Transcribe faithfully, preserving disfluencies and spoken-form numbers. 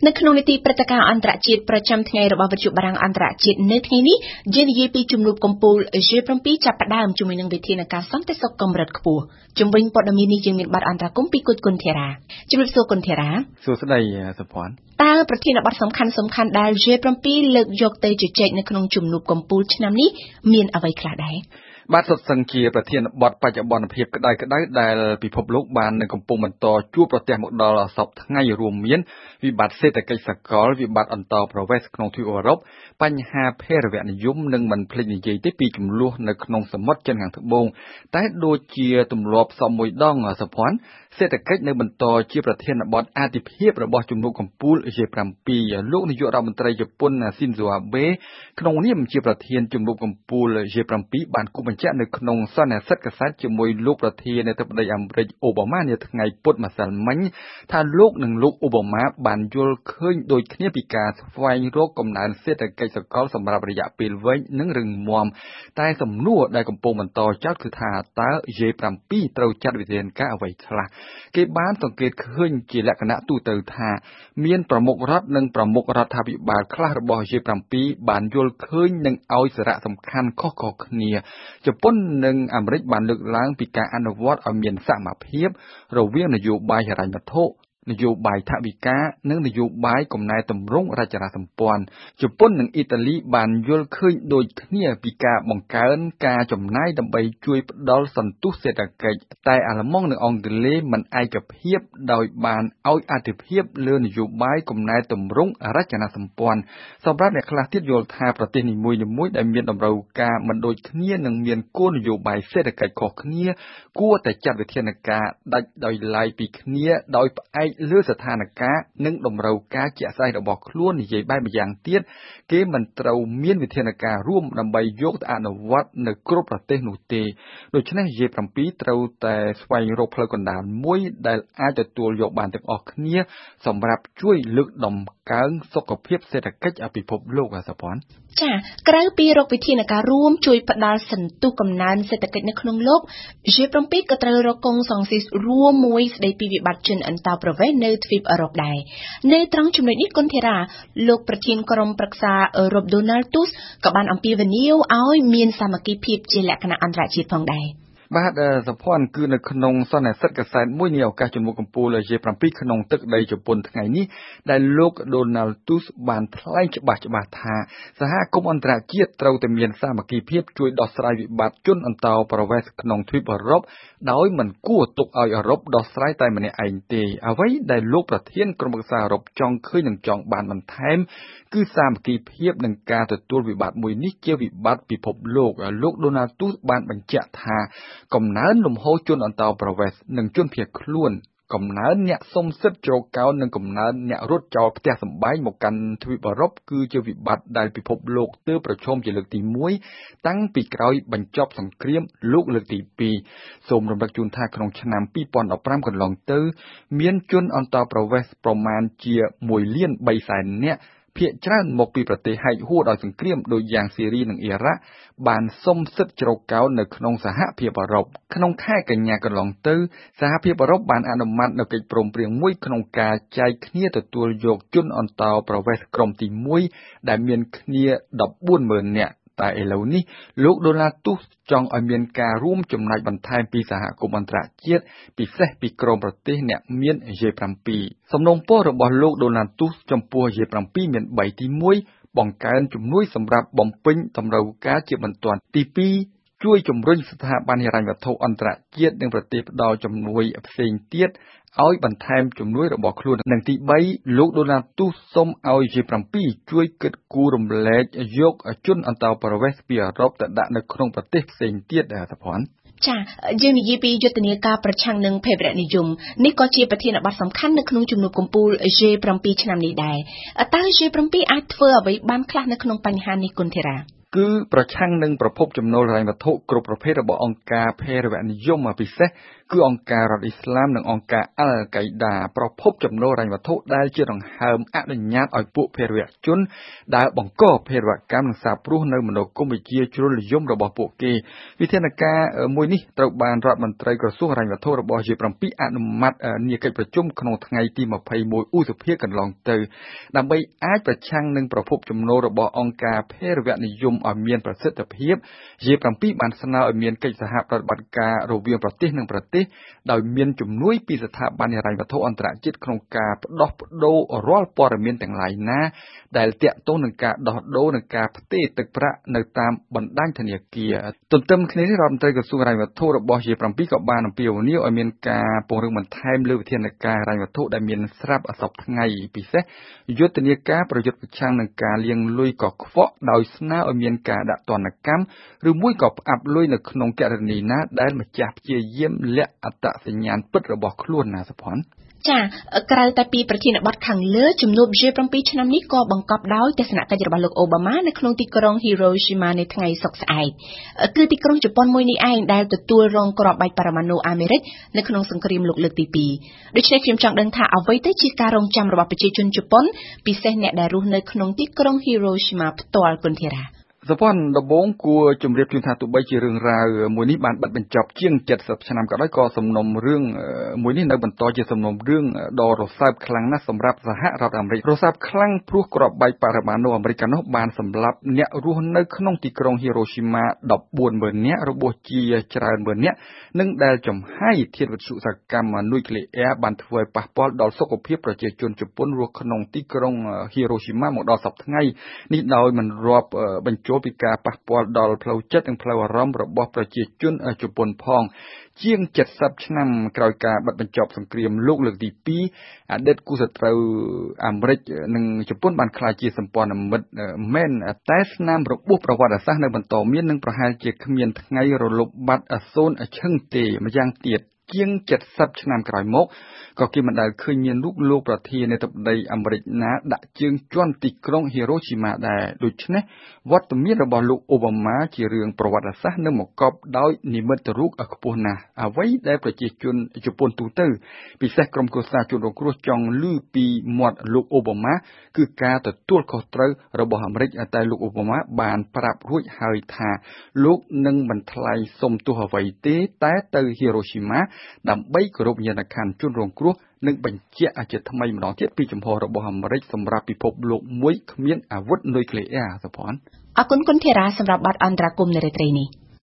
នៅក្នុងនីតិព្រឹត្តិការណ៍អន្តរជាតិប្រចាំថ្ងៃរបស់វិទ្យុបារាំងអន្តរជាតិនៅថ្ងៃនេះយើងនិយាយពីជំនួបកំពូល G เจ็ด ចាប់ផ្ដើមជាមួយនឹងវិធានការសន្តិសុខកម្រិតខ្ពស់ជំវិញព័ត៌មាននេះយើងមានបទអន្តរកម្មពីគុណគុណធារាជំរាបសួរគុណធារាសួស្តីសុភ័ណ្ឌតើប្រធានបទសំខាន់សំខាន់ដែល G เจ็ด លើកយកទៅជជែកនៅក្នុងជំនួបកំពូលឆ្នាំនេះមានអ្វីខ្លះដែរបាទសុទ្ធសឹងជាប្រធានបទបច្ចុប្បន្នភាពក្តៅក្តៅដែលពិភពលោកបាននឹងកំពុងបន្តជួបប្រទះមកដល់សប្តាហ៍ថ្ងៃរួមមានវិបត្តិសេដ្ឋកិច្ចសកលវិបត្តិអន្តរប្រវេសន៍ក្នុងទ្វីបអឺរ៉ុបបញ្ហាភេរវនិយមនិងមិនភ្លេចនិយាយទេពីចំនួននៅក្នុងសមុទ្រចិនខាងត្បូងតែដូចជាទម្លាប់សមមួយដងសុភ័ណ្ឌសេដ្ឋកិច្ចនៅបន្តជាប្រធានបទអាទិភាពរបស់ជំនួបកំពូល G เจ็ด លោកនាយករដ្ឋមន្ត្រីជប៉ុនស៊ីនហ្សូអាបេក្នុងនាមជាប្រធានជំនួបកំពូល G เจ็ด បានគូបញ្ជាក់នៅក្នុងសន្និសីទកសែតជាមួយលោកប្រធានាធិបតីអាមេរិកអូបាម៉ានាថ្ងៃពុធម្សិលមិញថាលោកនិងលោកអូបាម៉ាបានយល់ឃើញដូចគ្នាពីការស្វែងរកកំណើនសេដ្ឋកិច្ចសកលសម្រាប់រយៈពេលវែងនិងរឹងមាំតែសំណួរដែលកំពុងបន្តចោទគឺថាតើ G เจ็ด ត្រូវចាត់វិធានការអ្វីខ្លះគេបានសង្កេតឃើញជាលក្ខណៈទូទៅថាមានប្រមុខរដ្ឋនិងប្រមុខរដ្ឋាភិបាលខ្លះរបស់ G เจ็ด បានយល់ឃើញនិងឲ្យសារៈសំខាន់ខុសៗគ្នាជប៉ុននិងអាមេរិកបានលើកឡើងពីការអនុវត្តឲ្យមានសមភាពរវាងនយោបាយហិរញ្ញវត្ថុនយោបាយថវិកានិងនយោបាយកំណែទម្រង់រចនាសម្ព័ន្ធជប៉ុននិងអ៊ីតាលីបានយល់ឃើញដូចគ្នាពីការបង្កើនការចំណាយដើម្បីជួយផ្ដល់សន្ទុះសេដ្ឋកិច្ចតែអាល្លឺម៉ង់និងអង់គ្លេសមិនឯកភាពដោយបានឲ្យអាទិភាពលើនយោបាយកំណែទម្រង់រចនាសម្ព័ន្ធសម្រាប់អ្នកខ្លះទៀតយល់ថាប្រទេសនីមួយៗដែលមានតម្រូវការមិនដូចគ្នានិងមានគោលនយោបាយសេដ្ឋកិច្ចខុសគ្នាគួរតែចាត់វិធានការដាច់ដោយឡែកពីគ្នាដោយផ្អែកលើស្ថានភាពនិងតម្រូវការជាក់ស្ដែងរបស់ខ្លួននិយាយបែបម្យ៉ាងទៀតគេមិនត្រូវមានវិធានការរួមដើម្បីយកទៅអនុវត្តនៅគ្រប់ប្រទេសនោះទេដូច្នេះ G เจ็ด ត្រូវតែស្វែងរកផ្លូវកណ្ដាលមួយដែលអាចទទួលយកបានទាំងអស់គ្នាសម្រាប់ជួយលើកតម្កើងសុខភាពសេដ្ឋកិច្ចពិភពលោកសុភ័ណ្ឌចាក្រៅពីរកវិធានការរួមជួយផ្ដល់សន្ទុះកំណើនសេដ្ឋកិច្ចនៅក្នុងលោក G เจ็ด ក៏ត្រូវរកកុងសង្ស៊ីសរួមមួយស្ដីពីវិបត្តិជនអន្តោប្រវេសន៍នៅទ្វីបអឺរ៉ុបដែរនៅត្រង់ចំណុចនេះគុណធារាលោកប្រធានក្រុមប្រឹក្សាអឺរ៉ុប Donald Tusk ក៏បានអំពាវនាវឲ្យមានសាមគ្គីភាពជាលក្ខណៈអន្តរជាតិផងដែរបាទសុភ័ណ្ឌគឺនៅក្នុងសន្និសីទកសែតមួយនៃឱកាសជំនួបកំពូល G เจ็ด ក្នុងទឹកដីជប៉ុនថ្ងៃនេះដែលលោក Donald Tusk បានថ្លែងច្បាស់ច្បាស់ថាសហគមន៍អន្តរជាតិត្រូវតែមានសាមគ្គីភាពជួយដោះស្រាយវិបត្តិជនអន្តោប្រវេសន៍ក្នុងទ្វីបអឺរ៉ុបដោយមិនគួរទុកឲ្យអឺរ៉ុបដោះស្រាយតែម្នាក់ឯងទេអ្វីដែលលោកប្រធានក្រុមប្រឹក្សាអឺរ៉ុបចង់ឃើញនិងចង់បានបន្ថែមគឺសាមគ្គីភាពនិងការទទួលវិបត្តិមួយនេះជាវិបត្តិពិភពលោកលោក Donald Tusk បានបញ្ជាក់ថាកំណើនលំហូរជនអន្តោប្រវេសន៍និងជនភៀសខ្លួនកំណើនអ្នកសុំសិទ្ធិជ្រកកោននិងកំណើនអ្នករត់ចោលផ្ទះសម្បែងមកកាន់ទ្វីបអឺរ៉ុបគឺជាវិបត្តិដែលពិភពលោកទើបប្រឈមជាលើកទីមួយតាំងពីក្រោយបញ្ចប់សង្គ្រាមលោកលើកទីពីរសូមរំលឹកជូនថាក្នុងឆ្នាំពីរពាន់ដប់ប្រាំកន្លងទៅមានជនអន្តោប្រវេសន៍ប្រមាណជាមួយលានបីសែននាក់ភាគច្រើនមកពីប្រទេសហែកហួរដោយសង្គ្រាមដូចយ៉ាងស៊េរីនិងអ៊ីរ៉ាក់បានសុំសិទ្ធិជ្រកកោននៅក្នុងសហភាពអឺរ៉ុបក្នុងខែកញ្ញាកន្លងទៅសហភាពអឺរ៉ុបបានអនុម័តនូវកិច្ចព្រមព្រៀងមួយក្នុងការចែកគ្នាទទួលយកជនអន្តោប្រវេសន៍ក្រុមទីមួយដែលមានគ្នាដប់បួនម៉ឺននាក់តែឥឡូវនេះលោក Donald Tusk ចង់ឲ្យមានការរួមចំណែកបន្ថែមពីសហគមន៍អន្តរជាតិពិសេសពីក្រុមប្រទេសអ្នកមាន G เจ็ด សំណូមពររបស់លោក Donald Tusk ចំពោះ G เจ็ด មានបីទីមួយបង្កើនជំនួយសម្រាប់បំពេញតម្រូវការជាបន្ទាន់ទីពីរជួយជំរុញស្ថាប័នហិរញ្ញវត្ថុអន្តរជាតិនិងប្រទេសផ្ដល់ជំនួយផ្សេងទៀតឲ្យបន្ថែមជំនួយរបស់ខ្លួននិងទីបីលោក Donald Tusk សូមឲ្យ G เจ็ด ជួយគិតគូររំលែកយកជនអន្តោប្រវេសន៍ពីអឺរ៉ុបទៅដាក់នៅក្នុងប្រទេសផ្សេងទៀតដែរសុភ័ណ្ឌចាយើងនិយាយពីយុទ្ធនាការប្រឆាំងនឹងភេរវនិយមនេះក៏ជាប្រធានបទសំខាន់នៅក្នុងជំនួបកំពូល G เจ็ด ឆ្នាំនេះដែរតើ G เจ็ด អាចធ្វើអ្វីបានខ្លះនៅក្នុងបញ្ហានេះគុណធារាគឺប្រឆាំងនឹងប្រភពចំណូលហិរញ្ញវត្ថុគ្រប់ប្រភេទរបស់អង្គការភេរវនិយមពិសេសគឺអង្គការរដ្ឋអ៊ីស្លាមនិងអង្គការអល់កៃដាប្រភពចំណូលហិរញ្ញវត្ថុដែលជាដង្ហើមអនុញ្ញាតឲ្យពួកភេរវជនដែលបង្កភេរវកម្មនិងសាបព្រោះនៅមនោគមវិជ្ជាជ្រុលនិយមរបស់ពួកគេវិធានការមួយនេះត្រូវបានរដ្ឋមន្ត្រីក្រសួងហិរញ្ញវត្ថុរបស់ G เจ็ด អនុម័តនាកិច្ចប្រជុំក្នុងថ្ងៃទីยี่สิบเอ็ดឧសភាកន្លងទៅដើម្បីអាចប្រឆាំងនឹងប្រភពចំណូលរបស់អង្គការភេរវនិយមឲ្យមានប្រសិទ្ធភាព G เจ็ด បានស្នើឲ្យមានកិច្ចសហប្រតិបត្តិការរវាងប្រទេសនិងប្រទេសដោយមានជំនួយពីស្ថាប័នហិរញ្ញវត្ថុអន្តរជាតិក្នុងការផ្ដោះប្ដូររាល់ព័ត៌មានទាំងឡាយណាដែលទាក់ទងនឹងការដោះដូរនិងការផ្ទេរទឹកប្រាក់នៅតាមបណ្ដាញធនាគារទន្ទឹមគ្នានេះរដ្ឋមន្ត្រីក្រសួងហិរញ្ញវត្ថុរបស់ G เจ็ด ក៏បានអំពាវនាវឲ្យមានការពង្រឹងបន្ថែមលើវិធានការហិរញ្ញវត្ថុដែលមានស្រាប់សពថ្ងៃពិសេសយុទ្ធនាការប្រយុទ្ធប្រឆាំងនឹងការលាងលុយកខ្វក់ដោយស្នើឲ្យមានការដាក់ទណ្ឌកម្មឬមួយក៏ផ្អាប់លុយនៅក្នុងគណនីណាដែលម្ចាស់ព្យាយាមលាក់អត្តសញ្ញាណពិតរបស់ខ្លួនណាសុផាន់ចាក្រៅតែពីប្រធានបទខាងលើជំនួប G เจ็ด ឆ្នាំនេះក៏បង្កប់ដោយទស្សនកិច្ចរបស់លោកអូបាម៉ានៅក្នុងទីក្រុង Hiroshima នៅថ្ងៃសុក្រស្អែកគឺទីក្រុងជប៉ុនមួយនេះឯងដែលទទួលរងគ្រាប់បែកបរមាណូអាមេរិកនៅក្នុងសង្គ្រាមលោកលើកទីពីរដូច្នេះខ្ញុំចង់ដឹងថាអ្វីទៅជាការរងចាំរបស់ប្រជាជនជប៉ុនពិសេសអ្នកដែលរស់នៅក្នុងទីក្រុង Hiroshima ផ្ទាល់គុណធារាសពន្ធដំបងគួរជំរាបជូនថាទោះបីជារឿងរ៉ាវមួយនេះបានបិទបញ្ចប់ជាងเจ็ดสิบឆ្នាំក៏ដោយក៏សំណុំរឿងមួយនេះនៅបន្តជាសំណុំរឿងដ៏រសើបខ្លាំងណាស់សម្រាប់សហរដ្ឋអាមេរិករសើបខ្លាំងព្រោះគ្រាប់បែកបរមាណូអាមេរិកនោះបានសម្លាប់អ្នករស់នៅក្នុងទីក្រុង Hiroshima fourteenម៉ឺននាក់របួសជាច្រើនម៉ឺននាក់និងដែលចំហាយធាតុវិទ្យុសកម្មនុយក្លេអ៊ែរបានធ្វើឲ្យប៉ះពាល់ដល់សុខភាពប្រជាជនជប៉ុនរស់ក្នុងទីក្រុង Hiroshima មកដល់សប្តាហ៍ថ្ងៃនេះដោយមិនរាប់បញ្ចូលពីការប៉ះពាល់ដល់ផ្លូវចិត្តនិងផ្លូវអារម្មណ៍របស់ប្រជាជនជប៉ុនផងជាងเจ็ดสิบឆ្នាំក្រោយការបិទបញ្ចប់សង្គ្រាមលោកលើកទីពីរអតីតគូសត្រូវអាមេរិកនិងជប៉ុនបានក្លាយជាសម្ព័ន្ធមិត្តមែនតែស្នាមរបួសប្រវត្តិសាស្ត្រនៅបន្តមាននិងប្រហែលជាគ្មានថ្ងៃរលត់បាត់សូន្យឈឹងទេម្យ៉ាងទៀតជាងเจ็ดสิบឆ្នាំក្រោយមកក៏គេមិនដែលឃើញមានរូបលោកប្រធានាធិបតីអាមេរិកណាដាក់ជើងជាន់ទីក្រុង Hiroshima ដែរដូច្នេះវត្តមានរបស់លោកអូបាម៉ាជារឿងប្រវត្តិសាស្ត្រនិងមកកប់ដោយនិមិត្តរូបខ្ពស់ណាស់អ្វីដែលប្រជាជនជប៉ុនទូទៅពិសេសក្រុមគ្រួសារជនរងគ្រោះចង់ឮពីមាត់លោកអូបាម៉ាគឺការទទួលខុសត្រូវរបស់អាមេរិកតែលោកអូបាម៉ាបានប្រាប់រួចហើយថាលោកនឹងមិនថ្លែងសុំទោសអ្វីទេតែទៅ Hiroshimaដើម្បីគោរពញាណក្ខន្ធជនរងគ្រោះនិងបញ្ជាក់ជាថ្មីម្ដងទៀតពីចំហរបស់អាមេរិកសម្រាប់ពិភពលោកមួយគ្មានអាវុធនុយក្លេអ៊ែរសុផាន់អរគុណគុណធារាសម្រាប់បទអន្តរាគមន៍នៅរាត្រីនេះ